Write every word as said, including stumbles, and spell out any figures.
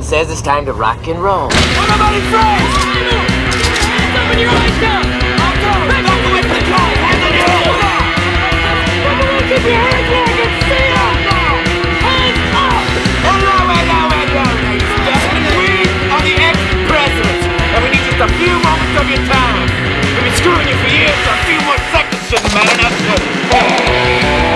says it's time to rock and roll. Everybody freeze! Hands up and your eyes down! I'll go! Back away from the car! Hands on your head! Everyone keep your hands where I can see them! Hands up! Hello, hello, hello, ladies and gentlemen. We are the ex-presidents, and we need just a few moments of your time. We've been screwing you for years, so a few more seconds shouldn't matter, now should it?